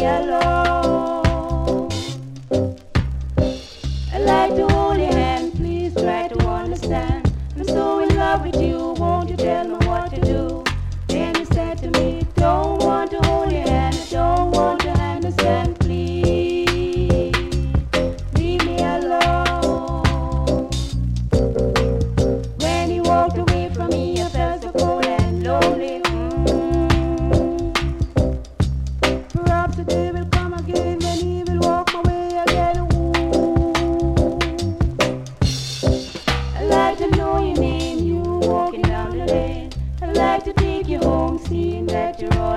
alone. I like to hold your hand, please try to understand. I'm so in love with you, won't you tell me what to do? Then you said to me, don't want to hold your hand, I don't want to understand, please leave me alone. When you walked away from me, I felt so cold and lonely. Perhaps the day will come again when he will walk my way again. I like to know your name, you walking down the lane. I like to take you home, seeing that you're all